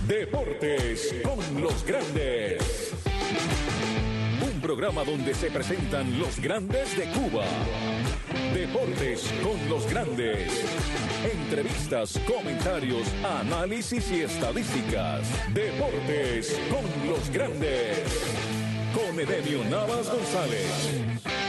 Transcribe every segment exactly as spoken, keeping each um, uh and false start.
Deportes con los grandes. Un programa donde se presentan los grandes de Cuba. Deportes con los grandes. Entrevistas, comentarios, análisis y estadísticas. Deportes con los grandes. Con Edemio Navas González.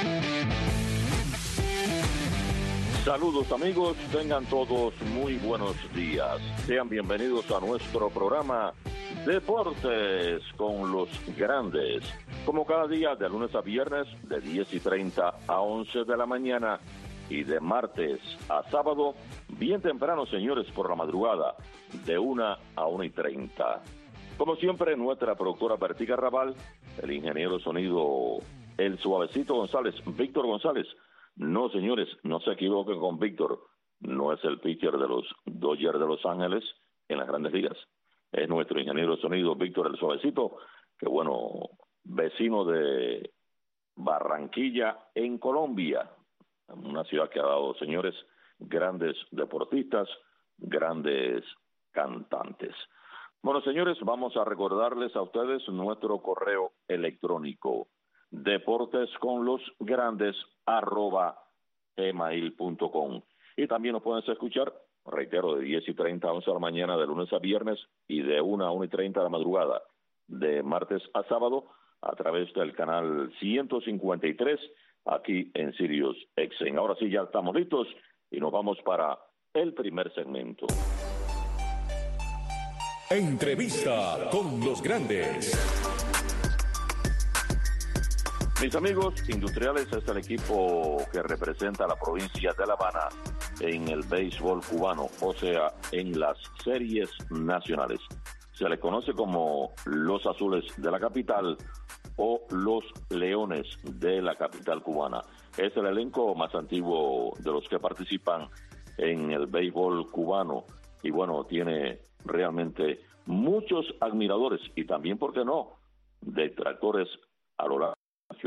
Saludos amigos, tengan todos muy buenos días. Sean bienvenidos a nuestro programa Deportes con los Grandes. Como cada día, de lunes a viernes, de diez y treinta a once de la mañana y de martes a sábado, bien temprano, señores, por la madrugada, de una a una y treinta. Como siempre, nuestra productora Bertica Raval, el ingeniero de sonido, el suavecito González, Víctor González. No, señores, no se equivoquen con Víctor. No es el pitcher de los Dodgers de Los Ángeles en las Grandes Ligas. Es nuestro ingeniero de sonido, Víctor el Suavecito, que bueno, vecino de Barranquilla, en Colombia. Una ciudad que ha dado, señores, grandes deportistas, grandes cantantes. Bueno, señores, vamos a recordarles a ustedes nuestro correo electrónico. Deportes con los grandes arroba gmail punto com. Y también nos pueden escuchar, reitero, de diez y treinta a once de la mañana de lunes a viernes y de una a una y treinta de la madrugada de martes a sábado a través del canal ciento cincuenta y tres aquí en Sirius X M. Ahora sí, ya estamos listos y nos vamos para el primer segmento. Entrevista con los grandes. Mis amigos, Industriales es el equipo que representa a la provincia de La Habana en el béisbol cubano, o sea, en las series nacionales. Se le conoce como los Azules de la capital o los Leones de la capital cubana. Es el elenco más antiguo de los que participan en el béisbol cubano y bueno, tiene realmente muchos admiradores y también, ¿por qué no?, detractores a lo largo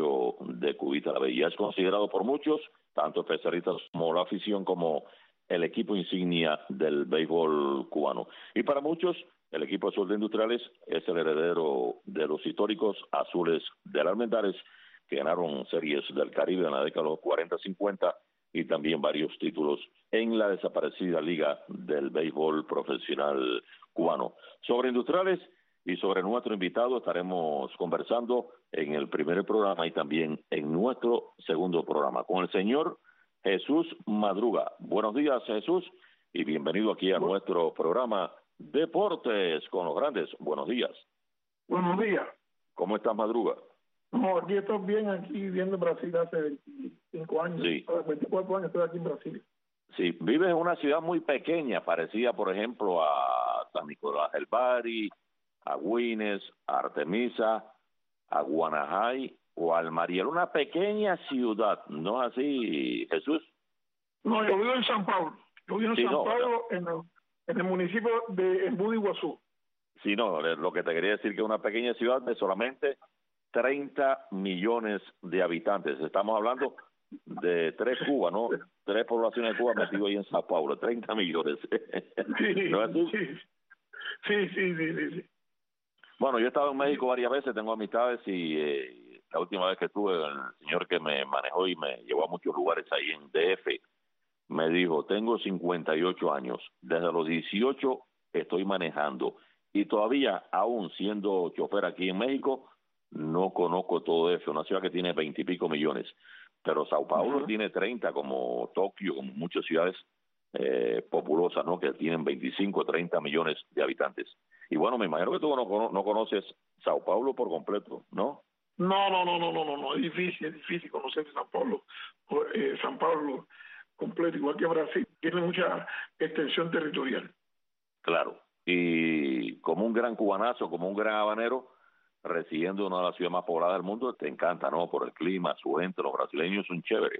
de Cubita la Bella. Es considerado por muchos, tanto especialistas como la afición, como el equipo insignia del béisbol cubano. Y para muchos, el equipo azul de Industriales es el heredero de los históricos Azules del Almendares, que ganaron series del Caribe en la década de los cuarenta cincuenta y también varios títulos en la desaparecida Liga del Béisbol Profesional Cubano. Sobre Industriales y sobre nuestro invitado estaremos conversando en el primer programa y también en nuestro segundo programa con el señor Jesús Madruga. Buenos días, Jesús, y bienvenido aquí a nuestro programa Deportes con los Grandes. Buenos días. Buenos días. ¿Cómo estás, Madruga? No, aquí estoy bien, aquí viviendo en Brasil hace veinticinco años. Sí. veinticuatro años estoy aquí en Brasil. Sí, vives en una ciudad muy pequeña, parecida, por ejemplo, a San Nicolás del Bari, a Güines, a Artemisa, a Guanajay o al Mariel, una pequeña ciudad, ¿no es así, Jesús? No, yo vivo en San Pablo, yo vivo en Sí, San no, Pablo, no. En, el, en el municipio de Embu de Iguazú. Sí, no, lo que te quería decir que es una pequeña ciudad de solamente treinta millones de habitantes. Estamos hablando de tres Cuba, ¿no? Tres poblaciones de Cuba metidas ahí en San Pablo, treinta millones. Sí, ¿No es así? sí, sí, sí, sí, sí, sí. Bueno, yo he estado en México varias veces, tengo amistades y eh, la última vez que estuve, el señor que me manejó y me llevó a muchos lugares ahí en D F, me dijo, tengo cincuenta y ocho años, desde los dieciocho estoy manejando y todavía, aún siendo chofer aquí en México, no conozco todo D F, una ciudad que tiene veintipico millones, pero Sao Paulo uh-huh. tiene treinta, como Tokio, como muchas ciudades eh, populosas, ¿no?, que tienen veinticinco, treinta millones de habitantes. Y bueno, me imagino que tú no, no conoces Sao Paulo por completo, ¿no? No, no, no, no, no, no, no, es difícil, es difícil conocer San Pablo, eh, San Pablo completo, igual que Brasil, tiene mucha extensión territorial. Claro, y como un gran cubanazo, como un gran habanero, residiendo en una de las ciudades más pobladas del mundo, te encanta, ¿no? Por el clima, su gente, los brasileños son chéveres.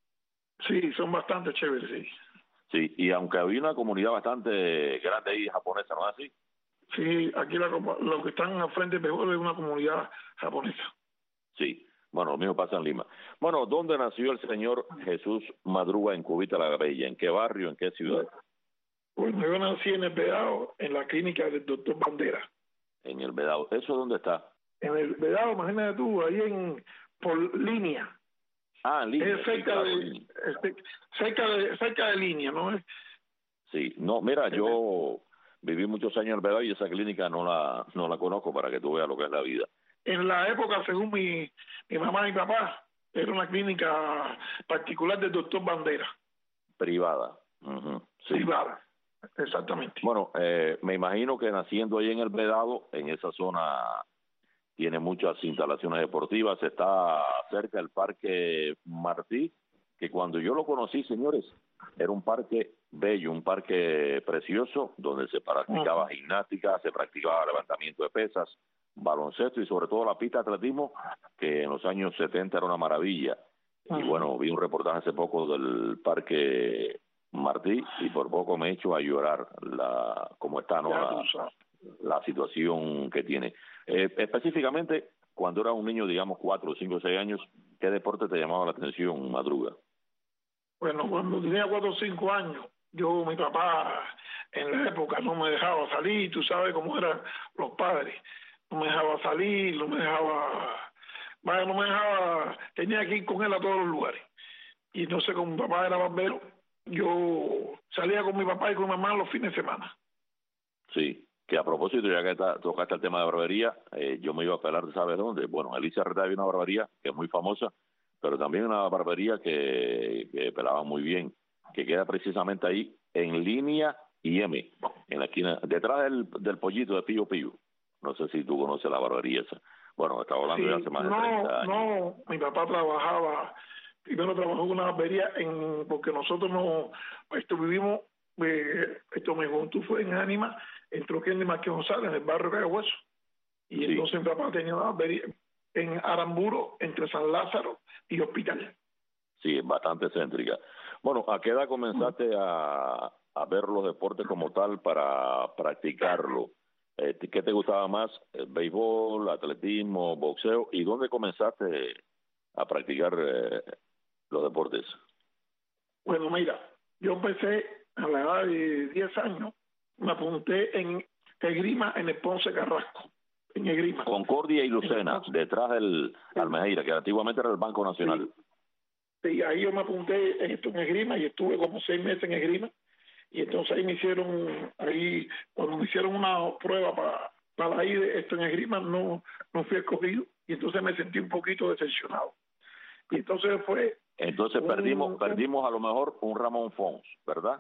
Sí, son bastante chéveres, sí. Sí, y aunque había una comunidad bastante grande ahí japonesa, ¿no es así? Sí, aquí la, los que están al frente mejor es una comunidad japonesa. Sí, bueno, lo mismo pasa en Lima. Bueno, ¿dónde nació el señor Jesús Madruga en Cubita la Bella? ¿En qué barrio, en qué ciudad? Bueno, yo nací en el Vedado, en la clínica del doctor Bandera. En el Vedado. ¿Eso dónde está? En el Vedado, imagínate tú, ahí en por línea. Ah, en línea. Es cerca, sí, claro, de, es cerca de cerca de línea, ¿no? Sí, no, mira, yo viví muchos años en el Vedado y esa clínica no la no la conozco, para que tú veas lo que es la vida. En la época, según mi, mi mamá y mi papá, era una clínica particular del doctor Bandera. Privada. Uh-huh, sí. Privada, exactamente. Bueno, eh, me imagino que naciendo ahí en el Vedado, en esa zona tiene muchas instalaciones deportivas, está cerca del Parque Martí, que cuando yo lo conocí, señores, era un parque bello, un parque precioso, donde se practicaba uh-huh. gimnástica, se practicaba levantamiento de pesas, baloncesto y sobre todo la pista de atletismo, que en los años setenta era una maravilla. Uh-huh. Y bueno, vi un reportaje hace poco del Parque Martí y por poco me he hecho a llorar la cómo está, ¿no? la, la situación que tiene. Eh, específicamente, cuando era un niño, digamos, cuatro, cinco, seis años, ¿qué deporte te llamaba la atención, Madruga? Bueno, cuando tenía cuatro o cinco años, yo, mi papá, en la época no me dejaba salir, tú sabes cómo eran los padres, no me dejaba salir, no me dejaba, vaya, no me dejaba, tenía que ir con él a todos los lugares. Y entonces, como mi papá era barbero, yo salía con mi papá y con mi mamá los fines de semana. Sí. Que a propósito, ya que está, tocaste el tema de barbería, eh, yo me iba a pelar, ¿sabes dónde? Bueno, Alicia Reta había una barbería que es muy famosa, pero también una barbería que, que pelaba muy bien, que queda precisamente ahí en Línea y M, en la esquina, detrás del, del pollito de Pío Pío. No sé si tú conoces la barbería esa. Bueno, estaba hablando sí, de hace más no, de treinta años. No, mi papá trabajaba, primero trabajó en una barbería, en, porque nosotros no, esto vivimos, eh, esto me juventud fue en Ánima, en Troquén de Marqués González, en el barrio Caguaso. Y sí. Entonces mi papá tenía una barbería en Aramburo, entre San Lázaro y Hospital. Sí, es bastante céntrica. Bueno, ¿a qué edad comenzaste a, a ver los deportes como tal para practicarlo? Eh, ¿Qué te gustaba más? ¿El béisbol, atletismo, boxeo? ¿Y dónde comenzaste a practicar eh, los deportes? Bueno, mira, yo empecé a la edad de diez años, me apunté en esgrima en el Ponce Carrasco, en esgrima. Concordia y Lucena, detrás del sí. Almeida, que antiguamente era el Banco Nacional. Sí. Sí, ahí yo me apunté en esto en esgrima y estuve como seis meses en esgrima. Y entonces ahí me hicieron, ahí cuando me hicieron una prueba para, para ir esto en esgrima, no, no fui escogido. Y entonces me sentí un poquito decepcionado. Y entonces fue... Entonces un, perdimos un, perdimos a lo mejor un Ramón Fons, ¿verdad?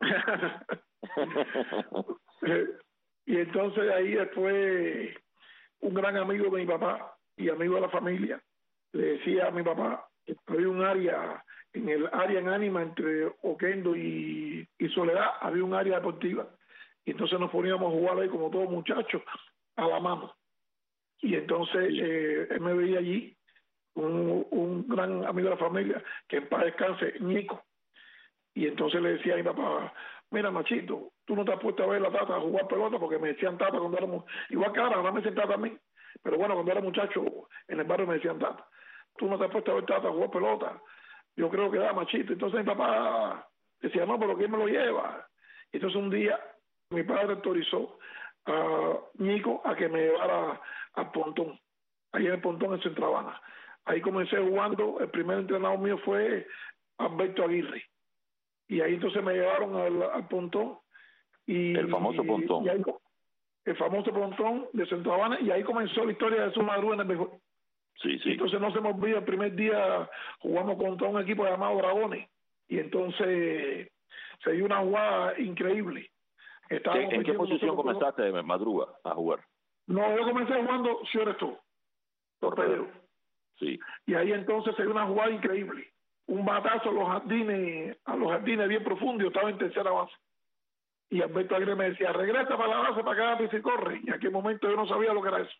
Y entonces ahí después un gran amigo de mi papá y amigo de la familia le decía a mi papá que había un área, en el área en Ánima entre Oquendo y, y Soledad, había un área deportiva. Y entonces nos poníamos a jugar ahí como todos muchachos a la mano. Y entonces sí. eh, él me veía allí, un, un gran amigo de la familia, que en paz descanse, Nico. Y entonces le decía a mi papá, mira, machito, tú no te has puesto a ver la tata a jugar pelota, porque me decían tata cuando éramos, igual que ahora, ahora me dicen tata a mí, pero bueno, cuando era muchacho en el barrio me decían tata, tú no te has puesto a ver tata a jugar pelota, yo creo que da machito. Entonces mi papá decía, no, pero ¿quién me lo lleva? Y entonces un día mi padre autorizó a Nico a que me llevara al Pontón, ahí en el Pontón en Centro Habana. Ahí comencé jugando, el primer entrenador mío fue Alberto Aguirre. Y ahí entonces me llevaron al, al Pontón. Y, el famoso Pontón. Y ahí, el famoso Pontón de Centro Habana, y ahí comenzó la historia de su Madruga en el mejor. Sí, sí. Y entonces no se me olvida, el primer día jugamos contra un equipo llamado Dragones. Y entonces se dio una jugada increíble. Estábamos ¿En qué posición comenzaste, con... Madruga, a jugar? No, yo comencé jugando Cioresto, torpedero. Sí. Y ahí entonces se dio una jugada increíble. Un batazo a los jardines, a los jardines bien profundos, yo estaba en tercera base. Y Alberto Aguirre me decía, regresa para la base para que haga y corre. Y en aquel momento yo no sabía lo que era eso.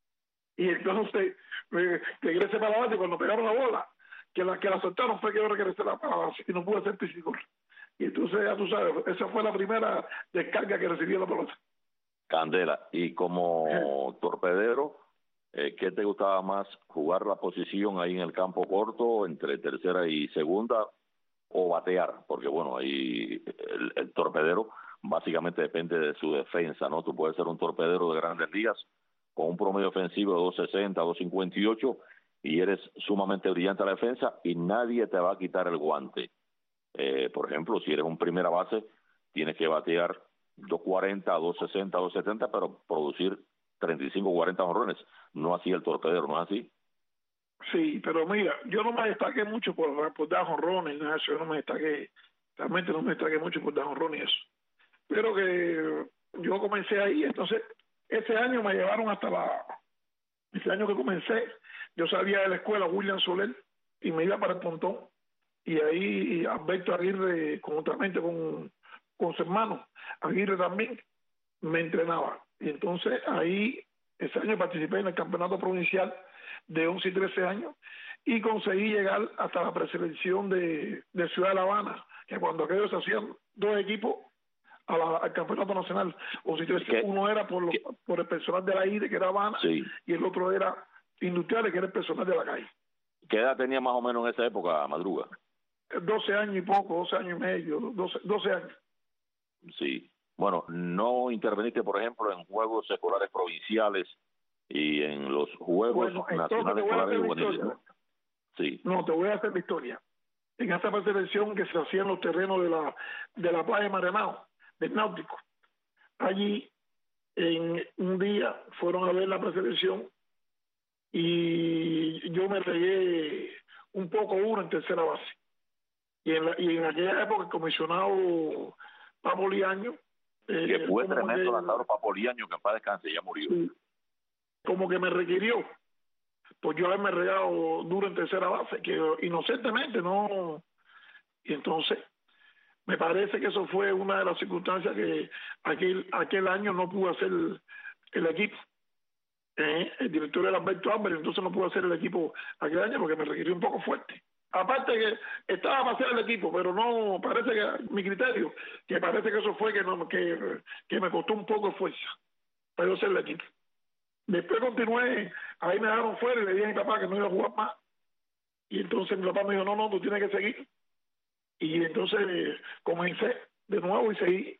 Y entonces eh, regrese para la base, cuando pegaron la bola, que la que la soltaron fue que yo regresé para la base y no pude hacer piscicor. Y entonces ya tú sabes, esa fue la primera descarga que recibí la pelota. Candela, y como eh. torpedero, eh, ¿qué te gustaba más? ¿Jugar la posición ahí en el campo corto, entre tercera y segunda, o batear? Porque bueno, ahí el, el torpedero básicamente depende de su defensa, ¿no? Tú puedes ser un torpedero de grandes ligas con un promedio ofensivo de dos sesenta, dos cincuenta y ocho y eres sumamente brillante a la defensa y nadie te va a quitar el guante. Eh, por ejemplo, si eres un primera base, tienes que batear dos cuarenta, dos sesenta, dos setenta, pero producir treinta y cinco, cuarenta jonrones. No así el torpedero, ¿no es así? Sí, pero mira, yo no me destaqué mucho por, por dar jonrones, nada, yo no me destaqué, realmente no me destaqué mucho por dar jonrones y eso. Pero que yo comencé ahí, entonces ese año me llevaron hasta la, ese año que comencé, yo salía de la escuela William Soler y me iba para el Pontón, y ahí Alberto Aguirre, conjuntamente con, con su hermano Aguirre también, me entrenaba. Y entonces ahí, ese año participé en el campeonato provincial de once y trece años y conseguí llegar hasta la preselección de, de Ciudad de La Habana, que cuando aquellos se hacían dos equipos a la, al campeonato nacional, once y trece, uno era por, los, por el personal de la I D E, que era Habana, sí, y el otro era Industriales, que era el personal de la calle. ¿Qué edad tenía más o menos en esa época, Madruga? doce años y poco, doce años y medio, doce, doce años. Sí. Bueno, no interveniste, por ejemplo, en juegos escolares provinciales y en los juegos bueno, nacionales escolares juveniles, ¿no? Sí. No, te voy a hacer la historia. En esta preselección que se hacía en los terrenos de la de la playa de Marenao, del Náutico, allí en un día fueron a ver la preselección y yo me regué un poco uno en tercera base. Y en, la, y en aquella época el comisionado Papoliaño, eh, que fue tremendo lanzador Papoliaño, que en paz descanse, ya murió. Sí, como que me requirió pues yo haberme regado duro en tercera base, que inocentemente no. Y entonces me parece que eso fue una de las circunstancias que aquel aquel año no pudo hacer el, el equipo. Eh, el director era Alberto Álvarez, entonces no pudo hacer el equipo aquel año porque me requirió un poco fuerte. Aparte que estaba para hacer el equipo, pero no, parece que mi criterio, que parece que eso fue que no que, que me costó un poco de fuerza para yo hacer el equipo. Después continué, ahí me dejaron fuera y le dije a mi papá que no iba a jugar más. Y entonces mi papá me dijo, no, no, tú tienes que seguir. Y entonces comencé de nuevo y seguí.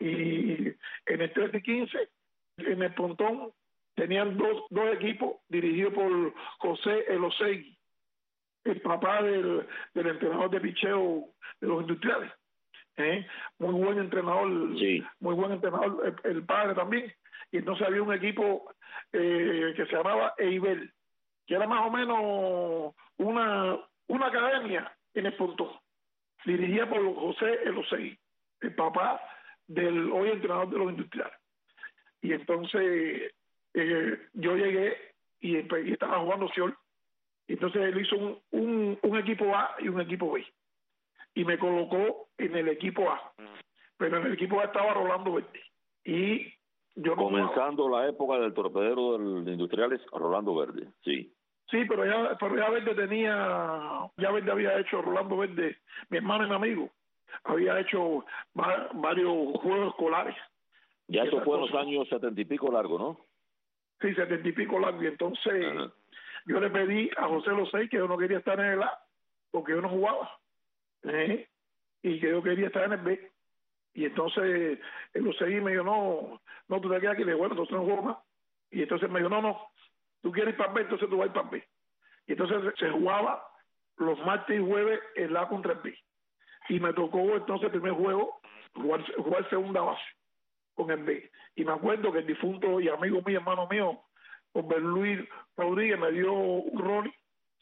Y en el trece y quince, en el Pontón, tenían dos, dos equipos dirigidos por José Elosegui, el papá del, del entrenador de picheo de los Industriales. ¿Eh? Muy buen entrenador, sí. muy buen entrenador, el, el padre también. Y entonces había un equipo eh, que se llamaba Eibel, que era más o menos una, una academia en el Pontón, dirigida por José Elosegui, el papá del hoy entrenador de los Industriales. Y entonces eh, yo llegué y, y estaba jugando Ciol, y entonces él hizo un, un, un equipo A y un equipo B, y me colocó en el equipo A, pero en el equipo A estaba Rolando Verde. Y yo no comenzando jugaba. La época del torpedero de Industriales, Rolando Verde, sí. Sí, pero ya, pero ya Verde tenía, ya Verde había hecho, Rolando Verde, mi hermano y mi amigo, había hecho va, varios juegos escolares. Ya eso fue en los años setenta y pico largo, ¿no? Sí, setenta y pico largo, y entonces ajá, yo le pedí a José Losey que yo no quería estar en el A, porque yo no jugaba, ¿eh? Y que yo quería estar en el B. Y entonces él lo seguí y me dijo, no, no, tú te quedas aquí. Le digo, bueno, entonces no juego más. Y entonces me dijo, no, no, tú quieres ir para B, entonces tú vas a ir para B. Y entonces se jugaba los martes y jueves el A contra el B. Y me tocó entonces el primer juego jugar, jugar segunda base con el B. Y me acuerdo que el difunto y amigo mío, hermano mío, Robert Luis Rodríguez, me dio un rol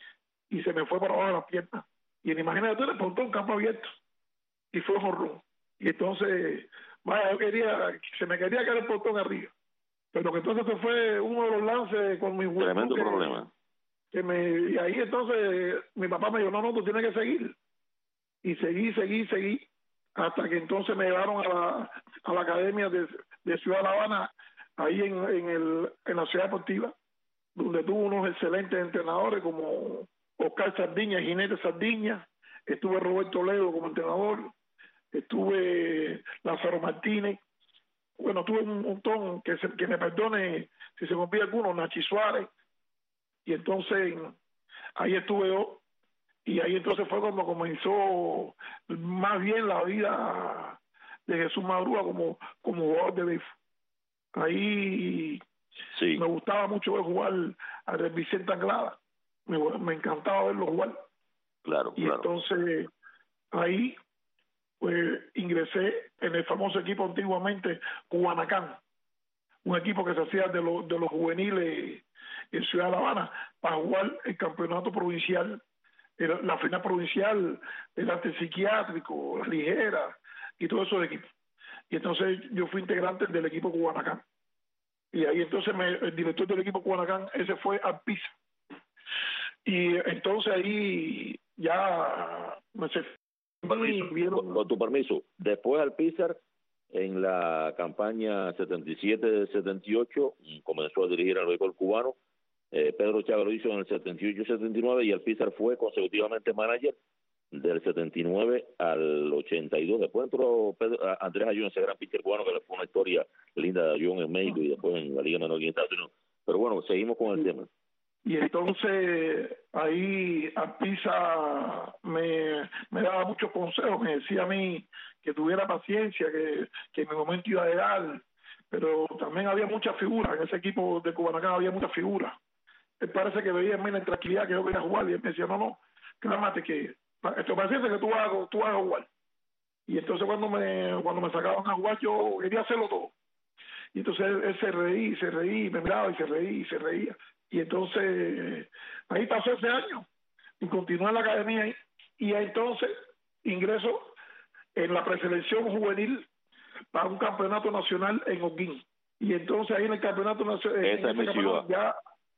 y se me fue para abajo de las piernas. Y imagínate tú, le pongo un campo abierto. Y fue jorrón. Y entonces, vaya, yo quería, se me quería caer el portón arriba. Pero que entonces se fue uno de los lances con mi juego. Tremendo que, problema. Que me, y ahí entonces mi papá me dijo, no, no, tú tienes que seguir. Y seguí, seguí, seguí, hasta que entonces me llevaron a la, a la academia de, de Ciudad de La Habana, ahí en, en, el, en la ciudad deportiva, donde tuvo unos excelentes entrenadores como Oscar Sardiña, Jinete Sardiña, estuve Roberto Ledo como entrenador, estuve Lázaro Martínez, bueno, tuve un montón, que, se, que me perdone si se me olvida alguno, Nachi Suárez, y entonces ahí estuve yo, y ahí entonces fue cuando comenzó más bien la vida de Jesús Madruga como, como jugador de béisbol. Ahí sí. Me gustaba mucho ver jugar a Vicente Anglada, me, me encantaba verlo jugar. Claro, y claro. Entonces ahí pues ingresé en el famoso equipo antiguamente Cubanacán, un equipo que se hacía de, lo, de los juveniles en Ciudad de La Habana para jugar el campeonato provincial, la final provincial, el arte psiquiátrico, la ligera y todos esos equipos. Y entonces yo fui integrante del equipo Cubanacán. Y ahí entonces me, el director del equipo Cubanacán, ese fue Alpiza. Y entonces ahí ya me se Permiso, vieron... con, con tu permiso, después Alpizar en la campaña setenta y siete setenta y ocho comenzó a dirigir al béisbol cubano. eh, Pedro Chávez lo hizo en el setenta y ocho setenta y nueve y Alpizar fue consecutivamente manager del setenta y nueve al ochenta y dos. Después entró Pedro, Andrés Ayón, ese gran pitcher cubano que le fue una historia linda de Ayón en México y después en la Liga Menor en Estados Unidos. Pero bueno, seguimos con el tema. Y entonces ahí Alpiza me, me daba muchos consejos, me decía a mí que tuviera paciencia, que, que en mi momento iba a llegar, pero también había muchas figuras, en ese equipo de Cubanacán había muchas figuras. Él parece que veía en mí la tranquilidad que yo quería jugar y él me decía, no, no, cálmate que esto paciencia que tú vas, tú vas a jugar. Y entonces cuando me, cuando me sacaban a jugar yo quería hacerlo todo. Y entonces él, él se reía, se reía, me miraba y se reía y se reía. Y entonces ahí pasó ese año y continué en la academia ahí, y entonces ingreso en la preselección juvenil para un campeonato nacional en Holguín. Y entonces ahí en el campeonato nacional esa es mi ciudad ya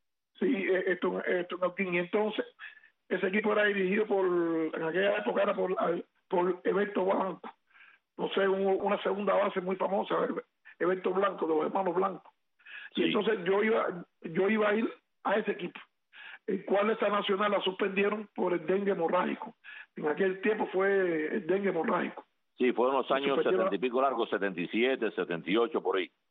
sí esto, esto en Holguín. Y entonces ese equipo era dirigido por, en aquella época era por, por Eberto Blanco, no sé, un, una segunda base muy famosa, Eberto Blanco, de los hermanos Blanco. Sí. Y entonces yo iba, yo iba a ir a ese equipo, el cual esta nacional la suspendieron por el dengue hemorrágico. En aquel tiempo fue el dengue hemorrágico. Sí, fueron los años setenta y pico largos, setenta y siete, setenta y ocho, por ahí.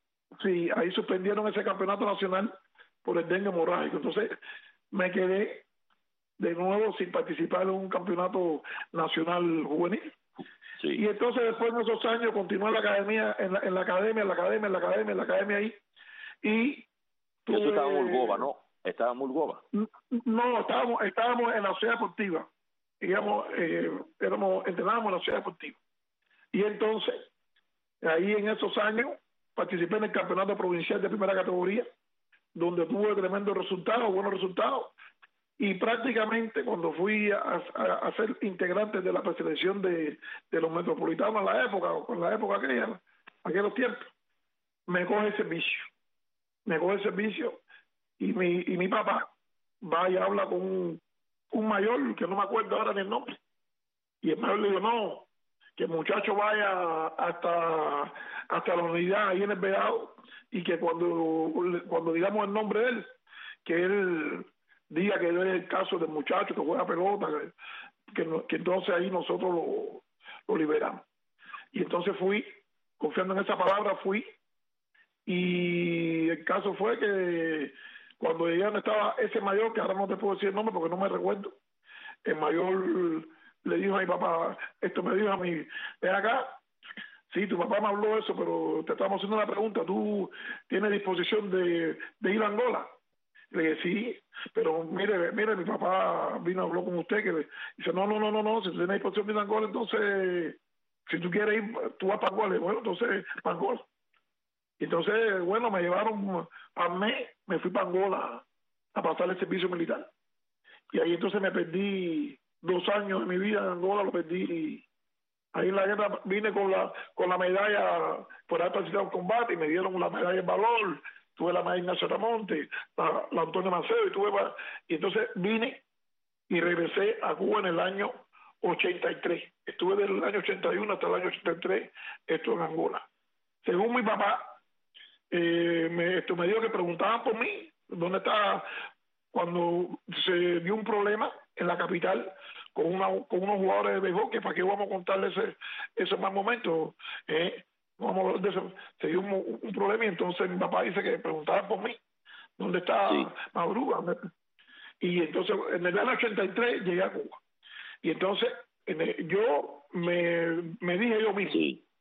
Sí, ahí suspendieron ese campeonato nacional por el dengue hemorrágico. Entonces me quedé de nuevo sin participar en un campeonato nacional juvenil. Sí. Y entonces después de esos años continué en la academia, en la, en la academia, en la academia, en la academia, en la academia ahí. Y tuve... Eso estaba en Mulgova, ¿no? Estaba en Mulgova. No, estábamos, estábamos en la ciudad deportiva. Digamos, eh, éramos, entrenábamos en la ciudad deportiva. Y entonces, ahí en esos años, participé en el campeonato provincial de primera categoría, donde tuve tremendos resultados, buenos resultados. Y prácticamente cuando fui a, a, a ser integrante de la preselección de, de los metropolitanos en la época, o en la época aquella, aquellos tiempos, me coge el servicio. Me coge el servicio y mi, y mi papá va y habla con un, un mayor, que no me acuerdo ahora ni el nombre. Y el mayor le dijo, no, que el muchacho vaya hasta, hasta la unidad ahí en el Vedado y que cuando, cuando digamos el nombre de él, que él diga que es el caso del muchacho que juega pelota, que, que, que entonces ahí nosotros lo, lo liberamos. Y entonces fui, confiando en esa palabra, fui, y el caso fue que cuando llegué donde estaba ese mayor, que ahora no te puedo decir el nombre porque no me recuerdo, el mayor le dijo a mi papá, esto me dijo a mí, ven acá, sí, tu papá me habló de eso, pero te estamos haciendo una pregunta, ¿tú tienes disposición de, de ir a Angola? Le dije, sí, pero mire, mire, mi papá vino y habló con usted, que dice, no, no, no, no, no, si tú tienes disposición de ir a Angola, entonces, si tú quieres ir, tú vas para Angola. Le dije, bueno, entonces, para Angola. Entonces, bueno, me llevaron a mí, me fui para Angola a pasar el servicio militar. Y ahí entonces me perdí dos años de mi vida en Angola, lo perdí. Ahí en la guerra vine con la con la medalla por haber participado en combate y me dieron la medalla en valor. Tuve la medalla Ignacio Ramonte, la, la Antonio Macedo, y tuve y entonces vine y regresé a Cuba en el año ochenta y tres. Estuve del año ochenta y uno hasta el año ochenta y tres, esto en Angola. Según mi papá, eh, me, esto me dijo que preguntaban por mí, ¿dónde está? Cuando se dio un problema en la capital con, una, con unos jugadores de béisbol, que para qué vamos a contarles ese, ese mal momento, eh, vamos a hablar de eso. Se dio un, un problema y entonces mi papá dice que preguntaban por mí, ¿dónde está sí. Madruga? Y entonces en el año ochenta y tres llegué a Cuba. Y entonces en el, yo me, me dije yo mismo, sí.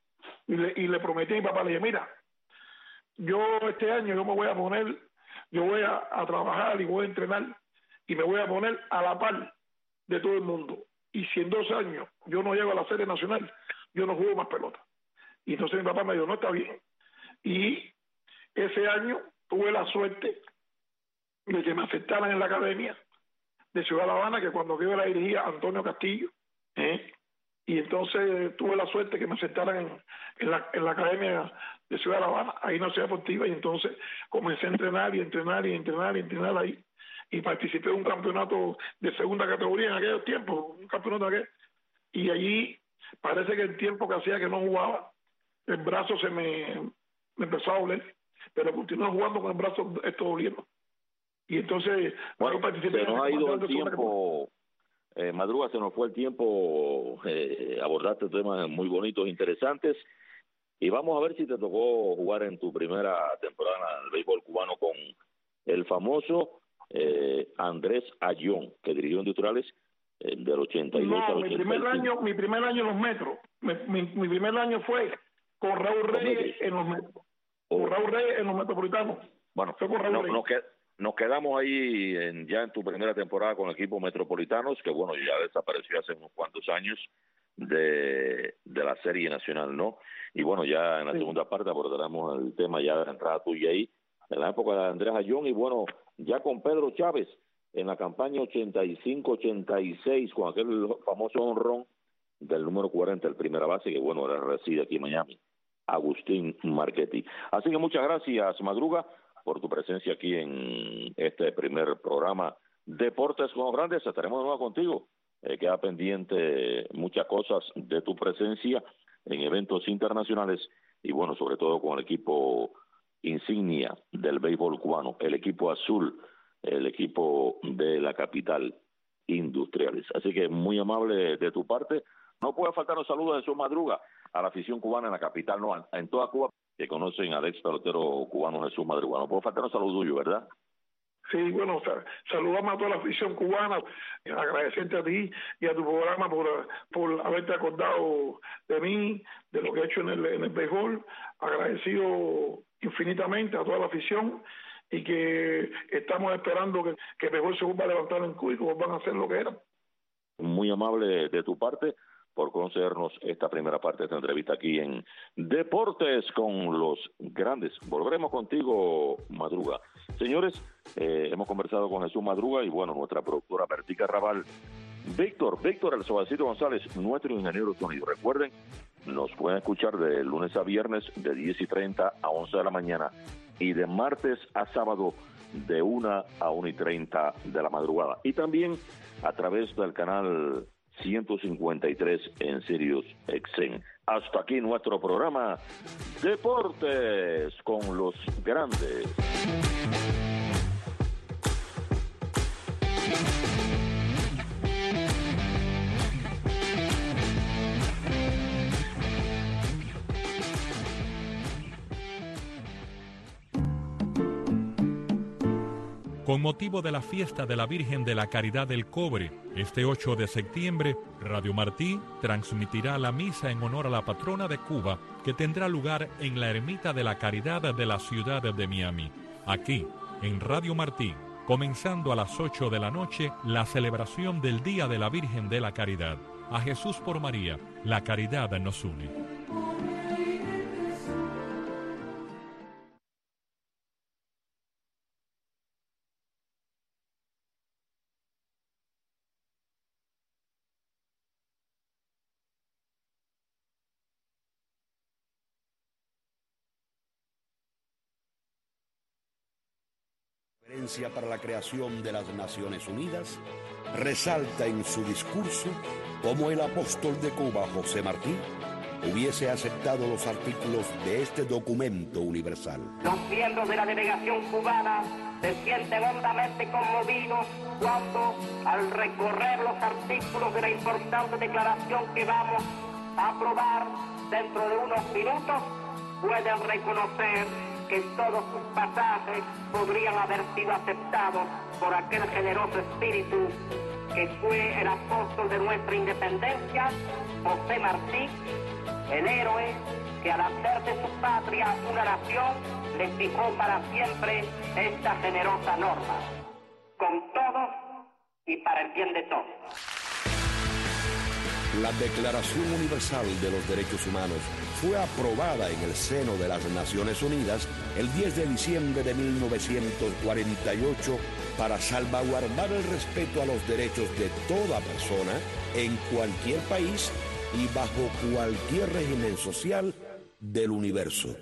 y le, y le prometí a mi papá, le dije, mira, yo este año yo me voy a poner, yo voy a, a trabajar y voy a entrenar y me voy a poner a la par de todo el mundo. Y si en dos años yo no llego a la serie nacional, yo no juego más pelota. Y entonces mi papá me dijo, no, está bien. Y ese año tuve la suerte de que me aceptaran en la academia de Ciudad La Habana, que cuando yo la dirigía Antonio Castillo, ¿eh? y entonces tuve la suerte que me aceptaran en, en, la, en la academia de Ciudad La Habana, ahí en la Ciudad Deportiva, y entonces comencé a entrenar y entrenar y entrenar y entrenar ahí, y participé en un campeonato de segunda categoría en aquellos tiempos, un campeonato de aquel, y allí parece que el tiempo que hacía que no jugaba, el brazo se me, me empezó a doler, pero continué jugando con el brazo esto doliendo. Y entonces, bueno, se nos ha ido el tiempo, eh, Madruga, se nos fue el tiempo, eh, abordaste temas muy bonitos, interesantes, y vamos a ver si te tocó jugar en tu primera temporada del béisbol cubano con el famoso eh, Andrés Ayllón, que dirigió Industriales eh, del ochenta y dos no, al mi ochenta y cinco. primer año, mi primer año en los metros, mi, mi, mi primer año fue con Raúl Reyes en los metros, con oh. Raúl Reyes en los metropolitanos. Bueno, fue con Raúl no, Reyes. No queda, Nos quedamos ahí en, ya en tu primera temporada con el equipo Metropolitanos, que bueno, ya desapareció hace unos cuantos años de, de la Serie Nacional, ¿no? Y bueno, ya en la sí. segunda parte abordaremos el tema ya de la entrada tuya ahí, en la época de Andrés Ayllón, y bueno, ya con Pedro Chávez, en la campaña ochenta y cinco ochenta y seis, con aquel famoso honrón del número cuarenta, el primera base, que bueno, ahora reside aquí en Miami, Agustín Marchetti. Así que muchas gracias, Madruga, por tu presencia aquí en este primer programa Deportes con los Grandes. Estaremos de nuevo contigo. Eh, queda pendiente muchas cosas de tu presencia en eventos internacionales y bueno, sobre todo con el equipo insignia del béisbol cubano, el equipo azul, el equipo de la capital Industriales. Así que muy amable de tu parte. No puede faltar un saludo de Jesús Madruga a la afición cubana en la capital, no, en toda Cuba, que conocen al ex pelotero cubano Jesús Madruga. No puede faltar un saludo tuyo, ¿verdad? Sí, bueno, saludamos a toda la afición cubana, agradecerte a ti y a tu programa por, por haberte acordado de mí, de lo que he hecho en el, en el béisbol, agradecido infinitamente a toda la afición y que estamos esperando que, que el béisbol se vuelva a levantar en Cuba y que vuelvan a hacer lo que eran. Muy amable de tu parte por concedernos esta primera parte de esta entrevista aquí en Deportes con los Grandes. Volveremos contigo, Madruga. Señores, eh, hemos conversado con Jesús Madruga y, bueno, nuestra productora Bertica Raval. Víctor, Víctor El Sobacito González, nuestro ingeniero de sonido. Recuerden, nos pueden escuchar de lunes a viernes de diez y treinta a once de la mañana y de martes a sábado de una a una y treinta de la madrugada. Y también a través del canal ciento cincuenta y tres en Sirius X M. Hasta aquí nuestro programa Deportes con los Grandes. Con motivo de la fiesta de la Virgen de la Caridad del Cobre, este ocho de septiembre, Radio Martí transmitirá la misa en honor a la patrona de Cuba, que tendrá lugar en la Ermita de la Caridad de la ciudad de Miami. Aquí, en Radio Martí, comenzando a las ocho de la noche, la celebración del Día de la Virgen de la Caridad. A Jesús por María, la caridad nos une. Para la creación de las Naciones Unidas, resalta en su discurso cómo el apóstol de Cuba, José Martí, hubiese aceptado los artículos de este documento universal. Los miembros de la delegación cubana se sienten hondamente conmovidos cuando, al recorrer los artículos de la importante declaración que vamos a aprobar dentro de unos minutos, pueden reconocer que todos sus pasajes podrían haber sido aceptados por aquel generoso espíritu que fue el apóstol de nuestra independencia José Martí, el héroe que al hacer de su patria una nación, le fijó para siempre esta generosa norma. Con todos y para el bien de todos. La Declaración Universal de los Derechos Humanos fue aprobada en el seno de las Naciones Unidas el diez de diciembre de mil novecientos cuarenta y ocho para salvaguardar el respeto a los derechos de toda persona en cualquier país y bajo cualquier régimen social del universo.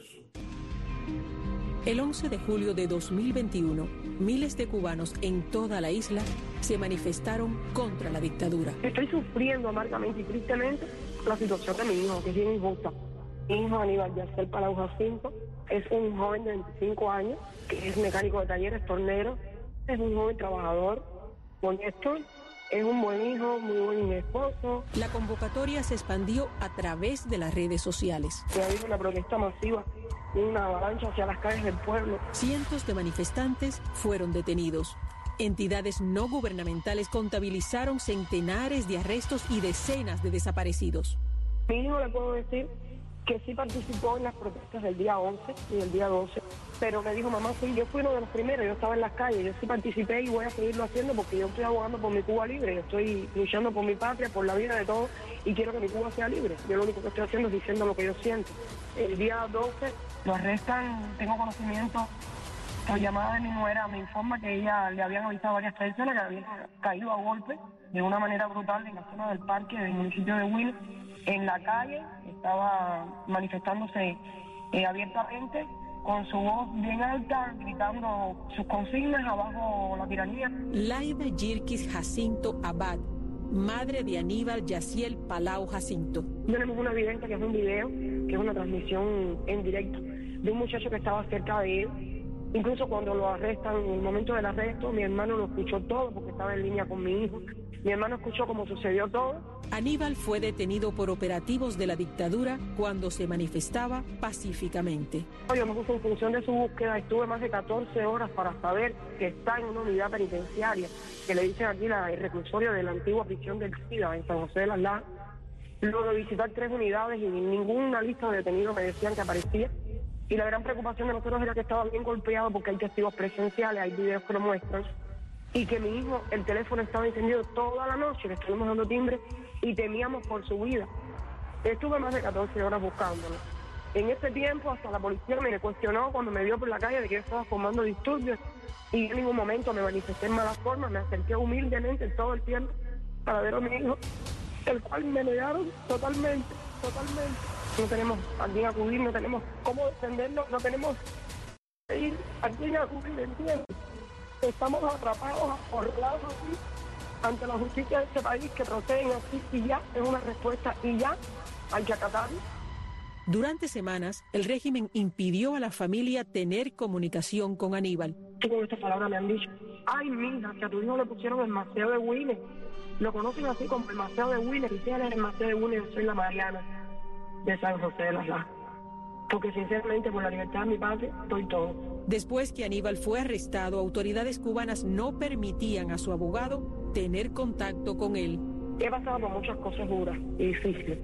El once de julio de dos mil veintiuno, miles de cubanos en toda la isla se manifestaron contra la dictadura. Estoy sufriendo amargamente y tristemente la situación de mi hijo, que es bien injusta. Mi hijo Aníbal Yasiel Palau Jacinto es un joven de veinticinco años, que es mecánico de talleres, tornero, es un joven trabajador, honesto, es un buen hijo, muy buen esposo. La convocatoria se expandió a través de las redes sociales. Se ha habido una protesta masiva, una avalancha hacia las calles del pueblo. Cientos de manifestantes fueron detenidos. Entidades no gubernamentales contabilizaron centenares de arrestos y decenas de desaparecidos. Mi hijo, le puedo decir que sí participó en las protestas del día once y del día doce, pero me dijo, mamá, sí, yo fui uno de los primeros, yo estaba en las calles, yo sí participé y voy a seguirlo haciendo porque yo estoy abogando por mi Cuba libre, yo estoy luchando por mi patria, por la vida de todos y quiero que mi Cuba sea libre. Yo lo único que estoy haciendo es diciendo lo que yo siento. El día doce lo arrestan, tengo conocimiento, por llamada de mi nuera me informa que ella le habían avisado a varias personas que habían caído a golpe de una manera brutal en la zona del parque del municipio de Huila. En la calle estaba manifestándose eh, abiertamente, con su voz bien alta, gritando sus consignas: abajo la tiranía. Laida Yirkis Jacinto Abad, madre de Aníbal Yasiel Palau Jacinto. Tenemos una evidencia que es un video, que es una transmisión en directo de un muchacho que estaba cerca de él. Incluso cuando lo arrestan, en el momento del arresto, mi hermano lo escuchó todo porque estaba en línea con mi hijo. Mi hermano escuchó cómo sucedió todo. Aníbal fue detenido por operativos de la dictadura cuando se manifestaba pacíficamente. Yo me puse en función de su búsqueda, estuve más de catorce horas para saber que está en una unidad penitenciaria, que le dicen aquí la, el reclusorio de la antigua prisión del SIDA en San José de las Lajas. Luego de visitar tres unidades y ninguna lista de detenidos me decían que aparecía. Y la gran preocupación de nosotros era que estaba bien golpeado porque hay testigos presenciales, hay videos que lo muestran. Y que mi hijo, el teléfono estaba encendido toda la noche, le estuvimos dando timbre y temíamos por su vida. Estuve más de catorce horas buscándolo. En ese tiempo hasta la policía me cuestionó cuando me vio por la calle de que yo estaba formando disturbios y en ningún momento me manifesté en mala forma, me acerqué humildemente todo el tiempo para ver a mi hijo, el cual me negaron totalmente, totalmente. No tenemos a quién acudir, no tenemos cómo defendernos, no tenemos que ir a quién acudir, ¿entiendes? Estamos atrapados, acorralados así, ante la justicia de este país, que proceden así y ya es una respuesta y ya hay que acatarlo. Durante semanas, el régimen impidió a la familia tener comunicación con Aníbal. Y con estas palabras me han dicho: ay, mija, que a tu hijo le pusieron el Maceo de Wille. Lo conocen así como el Maceo de Wille. Si él es el Maceo de Wille, yo soy la Mariana de San José de las Lajas. Porque sinceramente, por la libertad de mi padre, estoy todo. Después que Aníbal fue arrestado, autoridades cubanas no permitían a su abogado tener contacto con él. He pasado por muchas cosas duras y difíciles,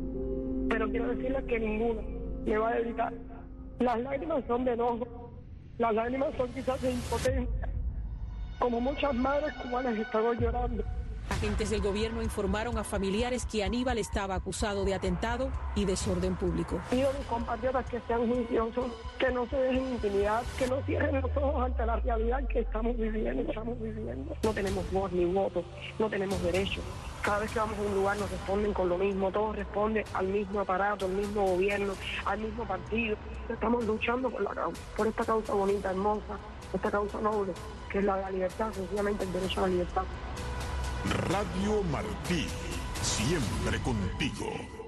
pero quiero decirles que ninguna me va a evitar. Las lágrimas son de enojo, las lágrimas son quizás de impotencia, como muchas madres cubanas están llorando. Agentes del gobierno informaron a familiares que Aníbal estaba acusado de atentado y desorden público. Pido a mis compatriotas que sean juiciosos, que no se dejen intimidar, que no cierren los ojos ante la realidad que estamos viviendo, estamos viviendo. No tenemos voz ni voto, no tenemos derechos. Cada vez que vamos a un lugar nos responden con lo mismo, todo responde al mismo aparato, al mismo gobierno, al mismo partido. Estamos luchando por la causa, por esta causa bonita, hermosa, esta causa noble, que es la de la libertad, sencillamente el derecho a la libertad. Radio Martí, siempre contigo.